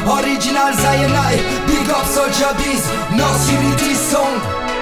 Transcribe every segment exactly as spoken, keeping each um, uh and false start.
Original Zionai, Big Up Soldier Bees, North Unity Song.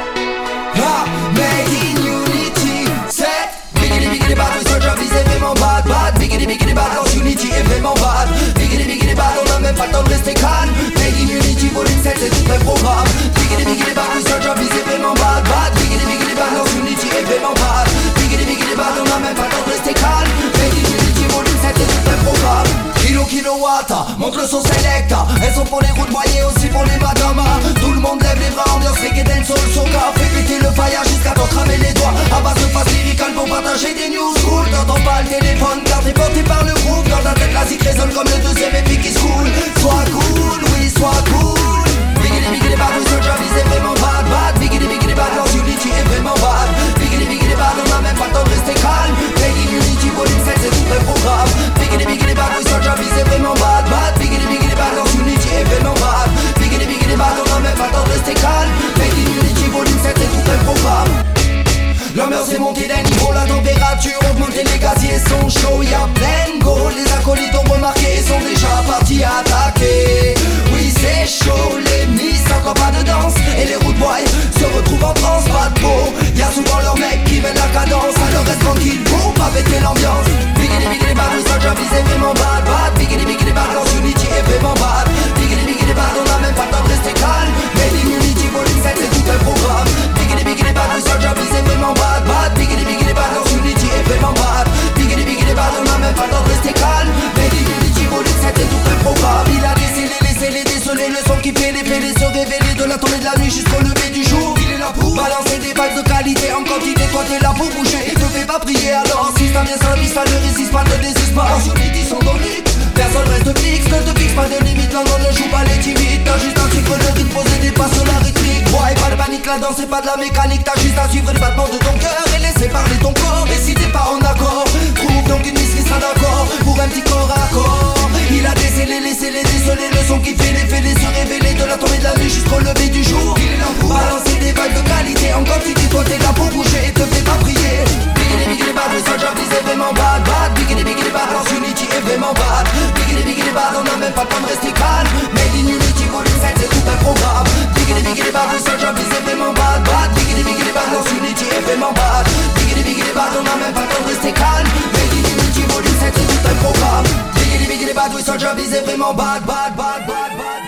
Ah, Made in Unity, c'est Biggity Biggity Bad, oui Soldier Bees est vraiment bad, bad. Biggity Biggity Bad, North Unity est vraiment bad. Biggity Biggity Bad, on a même pas le temps de rester calme. Made in Unity, volume sept, c'est tout un programme. Biggity Biggity Bad, oui Soldier Bees est vraiment bad, bad. Biggity Biggity Bad, North Unity est vraiment bad. Biggity Biggity Bad, on a même pas le temps de rester calme. Made in Unity, volume sept, c'est tout un programme. Kilo kilowatt, montre le son selecta. Elles sont pour les routes moyées, aussi pour les madamas. Tout le monde lève les bras, ambiance reggae dancehall soca. Fait péter le fire jusqu'à t'en cramer les doigts. À base de phase lyrical pour partager des news cool. T'entends pas le téléphone car t'es porté par le groupe. Dans ta tête la zik résonne comme le deuxième épique qui se coule. Sois cool, oui sois cool. Biggity biggity bad, oui Soldier Bees est vraiment bad, bad. Biggity biggity bad, North Unity est vraiment bad. Biggity biggity bad, on a même pas le temps de rester calme. Made in Unity, volume sept, c'est tout un programme. Biggity biggity bad, oui Soldier Bees est vraiment bad, bad. Biggity biggity bad, North Unity est vraiment bad. Biggity biggity bad, on a même pas le temps de rester calme. Made in Unity, volume sept, c'est tout un programme. L'ambiance est montée d'un niveau, la température augmente et les gaziers sont chauds. Y'a plein de goals, les acolytes ont remarqué et sont déjà partis attaquer. Oui c'est chaud, les miss, encore pas de danse. Et les road boys se retrouvent en transe, pas de peau. Y'a souvent leurs mecs qui mènent la cadence. Alors reste tranquille pour pas péter l'ambiance. Biggity biggity bad, oui Soldier Bees est vraiment bad, bad. Biggity biggity bad, North Unity est vraiment bad. Biggity biggity bad, on a même pas le temps de rester calme. Made in Unity, volume sept, c'est tout un programme. Biggity biggity bad, oui Soldier Bees est vraiment bad, bad. Biggity biggity bad, North Unity est vraiment bad. Biggity biggity bad, on a même pas le temps de rester calme. Made in Unity, volume sept, c'est tout un programme. Il a décelé, laissé les déceler, le son qui fait les fêlés se révéler de la tombée de la nuit jusqu'au lever du jour. Il est là pour balancer des vibes de qualité en quantité. Toi t'es là pour bouger, te fais pas prier alors. Si ça vient sans vie, ça ne résiste pas, ne désiste pas. North Unity sont dans le personne reste fixe, ne te fixe pas de limite. Là on ne joue pas les timides, t'as juste un cycle de rythme posé, des pas sur la rythmique. Ouais, pas de panique, la danse c'est pas de la mécanique. T'as juste à suivre les battements de ton cœur et laisser parler ton corps. Et si t'es pas en accord, trouve donc une miss qui sera d'accord pour un petit corps à corps. Il a décelé, laissé les déceler, le son qui fait les fêlés se révéler de la tombée de la nuit jusqu'au lever du jour. Il est là pour balancer des vibes de qualité en quantité. Toi t'es là pour bouger et te fais pas prier. Biggity biggity bad, oui Soldier Bees est vraiment bad, bad. Biggity biggity bad, North Unity est vraiment bad. Biggity biggity bad, on a même pas le temps de rester calme. Made in Unity, volume sept, c'est tout un programme. Biggity biggity bad, oui Soldier Bees est vraiment bad, bad. Biggity biggity bad, North Unity est vraiment bad. Biggity biggity bad, on a même pas le temps de rester calme. Made in Unity, volume sept, c'est tout un programme. Biggity biggity bad, oui Soldier Bees est vraiment bad, bad, bad, bad, bad,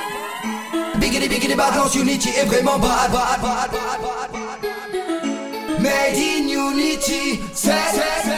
bad. Biggity biggity bad, North Unity est vraiment bad, bad, bad, bad, bad, bad. Made in Unity, c'est